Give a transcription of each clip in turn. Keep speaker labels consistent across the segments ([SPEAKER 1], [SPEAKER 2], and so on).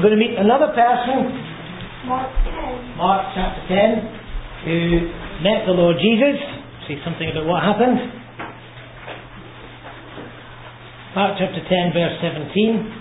[SPEAKER 1] we're going to meet another person, Mark chapter 10, who met the Lord Jesus. See something about what happened. Mark chapter 10, verse 17.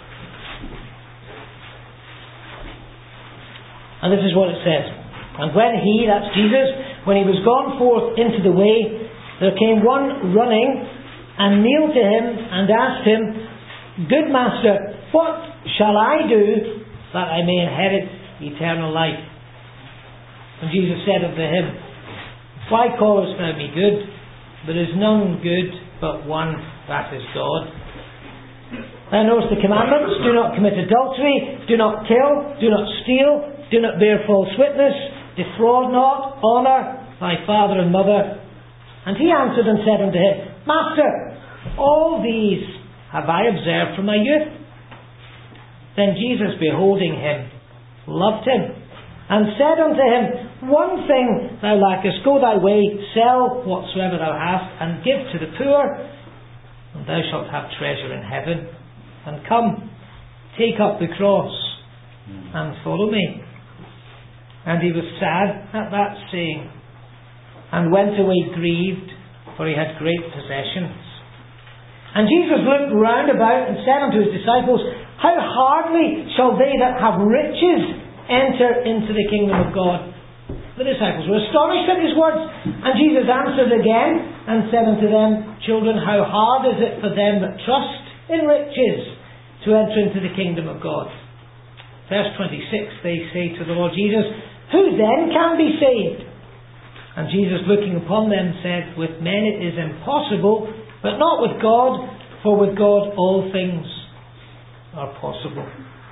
[SPEAKER 1] And this is what it says. And when he, that's Jesus, when he was gone forth into the way, there came one running and kneeled to him and asked him, Good Master, what shall I do that I may inherit eternal life? And Jesus said unto him, Why callest thou me good? There is none good but one, that is God. Thou knowest the commandments: do not commit adultery, do not kill, do not steal, do not bear false witness, defraud not, honour thy father and mother. And he answered and said unto him, Master, all these have I observed from my youth. Then Jesus, beholding him, loved him, and said unto him, One thing thou lackest, go thy way, sell whatsoever thou hast, and give to the poor, and thou shalt have treasure in heaven. And come, take up the cross, and follow me. And he was sad at that saying, and went away grieved, for he had great possessions. And Jesus looked round about and said unto his disciples, How hardly shall they that have riches enter into the kingdom of God? The disciples were astonished at his words. And Jesus answered again and said unto them, Children, how hard is it for them that trust in riches to enter into the kingdom of God? Verse 26, they say to the Lord Jesus, Who then can be saved? And Jesus, looking upon them, said, With men it is impossible, but not with God, for with God all things are possible.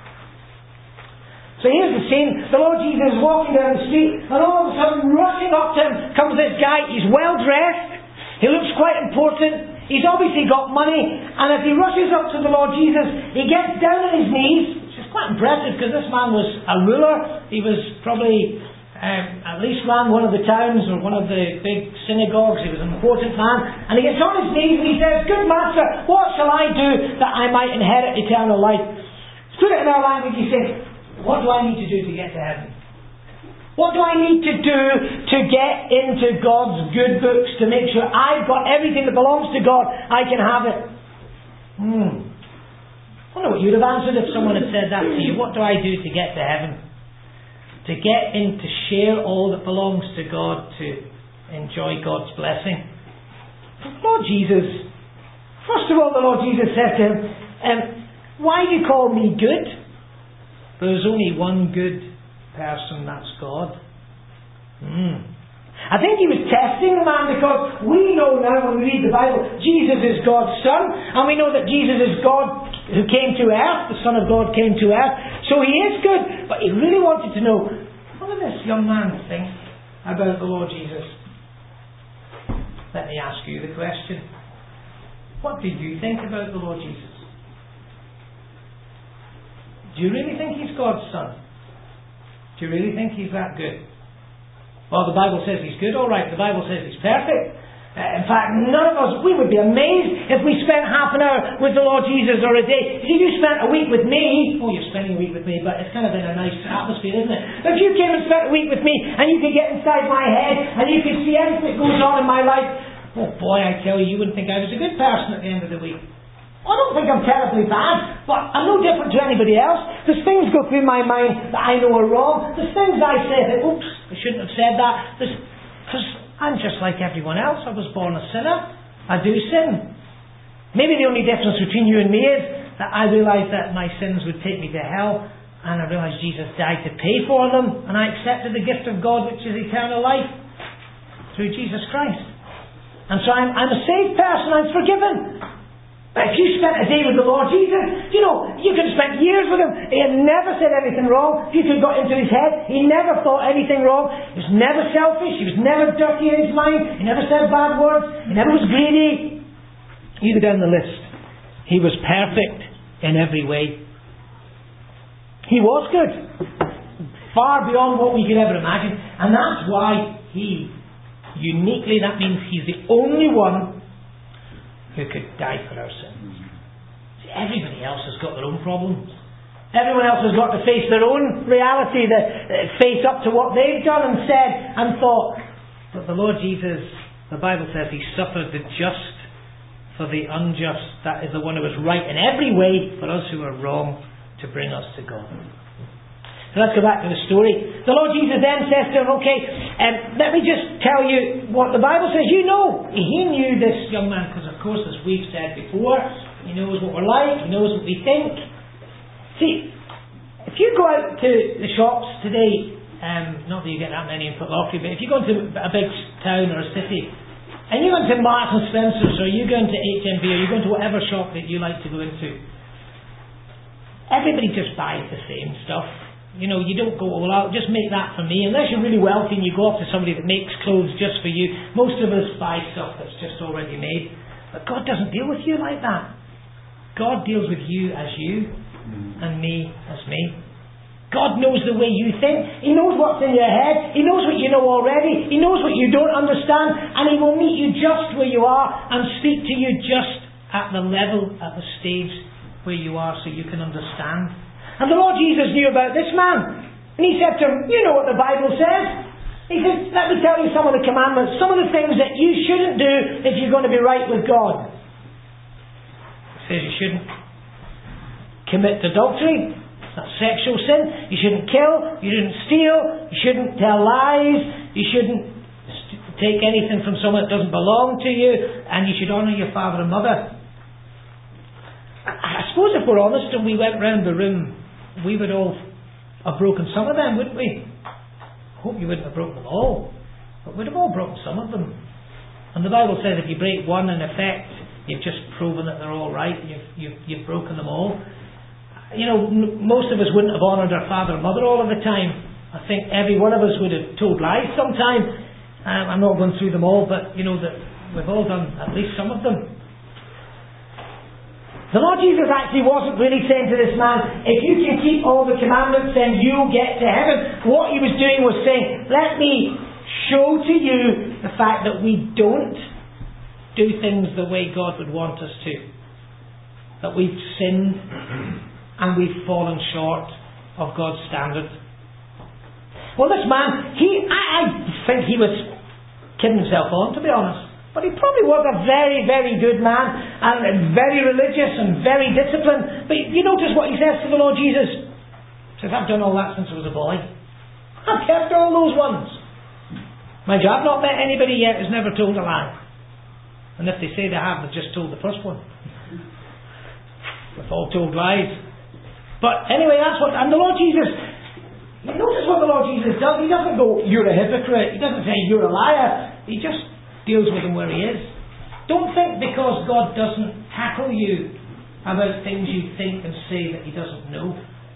[SPEAKER 1] So here's the scene. The Lord Jesus is walking down the street, and all of a sudden, rushing up to him, comes this guy. He's well dressed. He looks quite important. He's obviously got money. And as he rushes up to the Lord Jesus, he gets down on his knees, which is quite impressive because this man was a ruler. He was probably at least ran one of the towns or one of the big synagogues. He was an important man. And he gets on his knees and he says, Good Master, what shall I do that I might inherit eternal life? To put it in our language, he says, What do I need to do to get to heaven? What do I need to do to get into God's good books to make sure I've got everything that belongs to God? I can have it. I wonder what you'd have answered if someone had said that to you. What do I do to get to heaven? To get in, to share all that belongs to God, to enjoy God's blessing. Lord Jesus, first of all, the Lord Jesus said to him, Why do you call me good? There's only one good person, that's God. I think he was testing the man, because we know now when we read the Bible, Jesus is God's Son, and we know that Jesus is God who came to earth, the Son of God came to earth, so he is good. But he really wanted to know, what does this young man think about the Lord Jesus? Let me ask you the question. What do you think about the Lord Jesus? Do you really think he's God's Son? Do you really think he's that good? Well, the Bible says he's good, all right. The Bible says he's perfect. In fact, none of us, we would be amazed if we spent half an hour with the Lord Jesus or a day. If you spent a week with me, you're spending a week with me, but it's kind of in a nice atmosphere, isn't it? But if you came and spent a week with me and you could get inside my head and you could see everything that goes on in my life, oh boy, I tell you, you wouldn't think I was a good person at the end of the week. I don't think I'm terribly bad, but I'm no different to anybody else. There's things go through my mind that I know are wrong. There's things I say that, oops, I shouldn't have said that. Because I'm just like everyone else. I was born a sinner. I do sin. Maybe the only difference between you and me is that I realise that my sins would take me to hell, and I realise Jesus died to pay for them, and I accepted the gift of God, which is eternal life, through Jesus Christ. And so I'm a saved person. I'm forgiven. But if you spent a day with the Lord Jesus, you could have spent years with him. He had never said anything wrong. If you could have got into his head, he never thought anything wrong. He was never selfish. He was never dirty in his mind. He never said bad words. He never was greedy. You go down the list. He was perfect in every way. He was good. Far beyond what we could ever imagine. And that's why uniquely, that means he's the only one who could die for our sins. See, everybody else has got their own problems. Everyone else has got to face their own reality, face up to what they've done and said and thought. But the Lord Jesus, the Bible says, He suffered the just for the unjust. That is the one who was right in every way for us who are wrong, to bring us to God. So let's go back to the story. The Lord Jesus then says to him, okay, let me just tell you what the Bible says. You know, He knew this young man, because of course, as we've said before, He knows what we're like, He knows what we think. See, if you go out to the shops today, not that you get that many in Footlocker, but if you go into a big town or a city, and you go into Marks and Spencer's, or you go into HMV, or you go into whatever shop that you like to go into, everybody just buys the same stuff. You know, you don't go, well, I'll just make that for me. Unless you're really wealthy and you go off to somebody that makes clothes just for you. Most of us buy stuff that's just already made. But God doesn't deal with you like that. God deals with you as you, and me as me. God knows the way you think. He knows what's in your head. He knows what you know already. He knows what you don't understand. And He will meet you just where you are and speak to you just at the level, at the stage where you are, so you can understand. And the Lord Jesus knew about this man. And He said to him, you know what the Bible says. He said, let me tell you some of the commandments, some of the things that you shouldn't do if you're going to be right with God. He says you shouldn't commit adultery. That's sexual sin. You shouldn't kill. You shouldn't steal. You shouldn't tell lies. You shouldn't take anything from someone that doesn't belong to you. And you should honour your father and mother. I suppose if we're honest and we went round the room, we would all have broken some of them, wouldn't we? I hope you wouldn't have broken them all, but we'd have all broken some of them. And the Bible says if you break one, in effect, you've just proven that they're all right. You've broken them all. You know, most of us wouldn't have honoured our father and mother all of the time. I think every one of us would have told lies sometime. I'm not going through them all, but you know that we've all done at least some of them. The Lord Jesus actually wasn't really saying to this man, if you can keep all the commandments, then you'll get to heaven. What He was doing was saying, let me show to you the fact that we don't do things the way God would want us to. That we've sinned and we've fallen short of God's standard. Well, this man, I think he was kidding himself on, to be honest. But he probably was a very, very good man, and very religious and very disciplined. But you notice what he says to the Lord Jesus. He says, I've done all that since I was a boy. I've kept all those ones. Mind you, I've not met anybody yet who's never told a lie. And if they say they have, they've just told the first one. We've all told lies. But anyway, that's what... And the Lord Jesus... Notice what the Lord Jesus does. He doesn't go, you're a hypocrite. He doesn't say, you're a liar. He just deals with him where he is. Don't think because God doesn't tackle you about things you think and say that He doesn't know.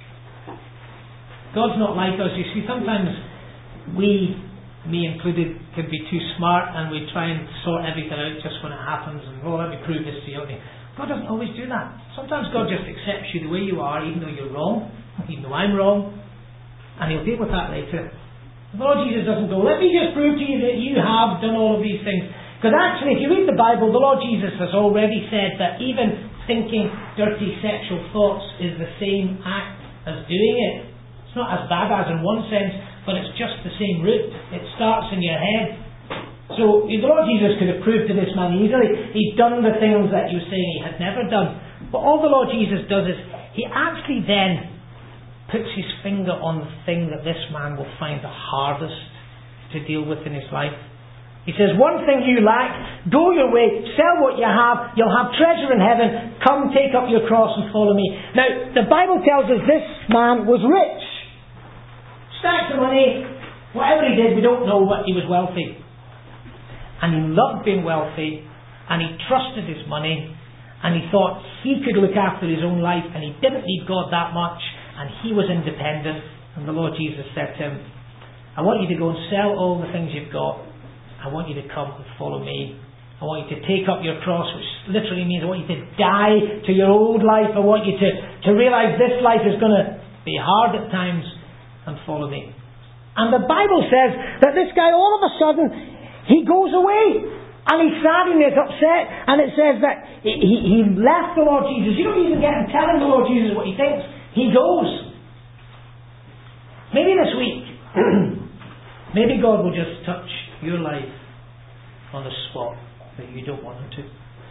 [SPEAKER 1] God's not like us. You see, sometimes we, me included, can be too smart and we try and sort everything out just when it happens and, let me prove this to you. God doesn't always do that. Sometimes God just accepts you the way you are, even though you're wrong, even though I'm wrong, and He'll deal with that later. The Lord Jesus doesn't go, let me just prove to you that you have done all of these things. Because actually, if you read the Bible, the Lord Jesus has already said that even thinking dirty sexual thoughts is the same act as doing it. It's not as bad as in one sense, but it's just the same root. It starts in your head. So the Lord Jesus could have proved to this man easily he'd done the things that he was saying he had never done. But all the Lord Jesus does is He actually then puts His finger on the thing that this man will find the hardest to deal with in his life. He says, one thing you lack, go your way, sell what you have, you'll have treasure in heaven, come take up your cross and follow me. Now, the Bible tells us this man was rich. Stacks of money, whatever he did, we don't know, but he was wealthy. And he loved being wealthy, and he trusted his money, and he thought he could look after his own life, and he didn't need God that much, and he was independent. And the Lord Jesus said to him, I want you to go and sell all the things you've got. I want you to come and follow me. I want you to take up your cross, which literally means I want you to die to your old life. I want you to realise this life is going to be hard at times, and follow me. And the Bible says that this guy all of a sudden, he goes away. And he's sad and he's upset. And it says that he left the Lord Jesus. You don't even get him telling the Lord Jesus what he thinks. He goes. Maybe this week, maybe God will just touch your life on the spot that you don't want Him to.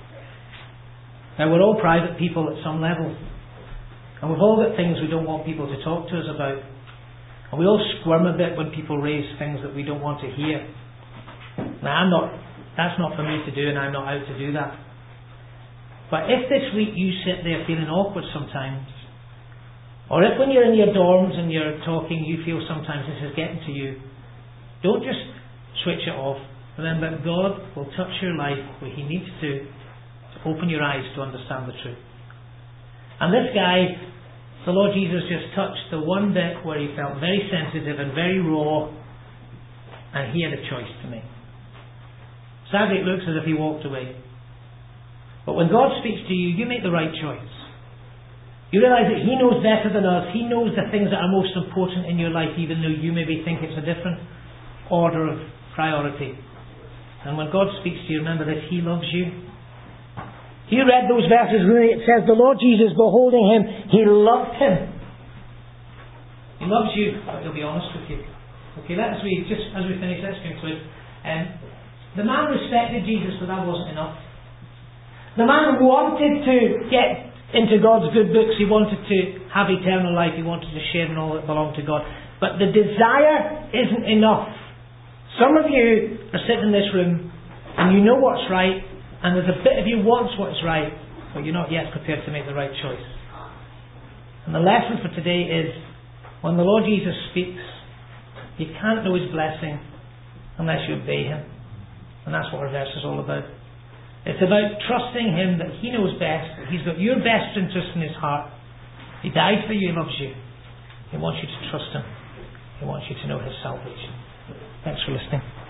[SPEAKER 1] Now, we're all private people at some level. And we've all got things we don't want people to talk to us about. And we all squirm a bit when people raise things that we don't want to hear. Now, that's not for me to do, and I'm not out to do that. But if this week you sit there feeling awkward sometimes, or if when you're in your dorms and you're talking you feel sometimes this is getting to you, don't just switch it off. Remember, God will touch your life where He needs to open your eyes to understand the truth. And this guy, the Lord Jesus just touched the one bit where he felt very sensitive and very raw, and he had a choice to make. Sadly, it looks as if he walked away. But when God speaks to you, you make the right choice. You realise that He knows better than us. He knows the things that are most important in your life, even though you maybe think it's a different order of priority. And when God speaks to you, remember this: He loves you. You read those verses where it says the Lord Jesus, beholding Him, He loved him. He loves you, but He'll be honest with you. Okay, let's read, just as we finish, let's conclude. The man respected Jesus, but that wasn't enough. The man wanted to get into God's good books. He wanted to have eternal life. He wanted to share in all that belonged to God. But the desire isn't enough. Some of you are sitting in this room and you know what's right, and there's a bit of you wants what's right, but you're not yet prepared to make the right choice. And the lesson for today is, when the Lord Jesus speaks, you can't know His blessing unless you obey Him. And that's what our verse is all about. It's about trusting Him that He knows best, that He's got your best interest in His heart. He died for you, He loves you. He wants you to trust Him. He wants you to know His salvation. Thanks for listening.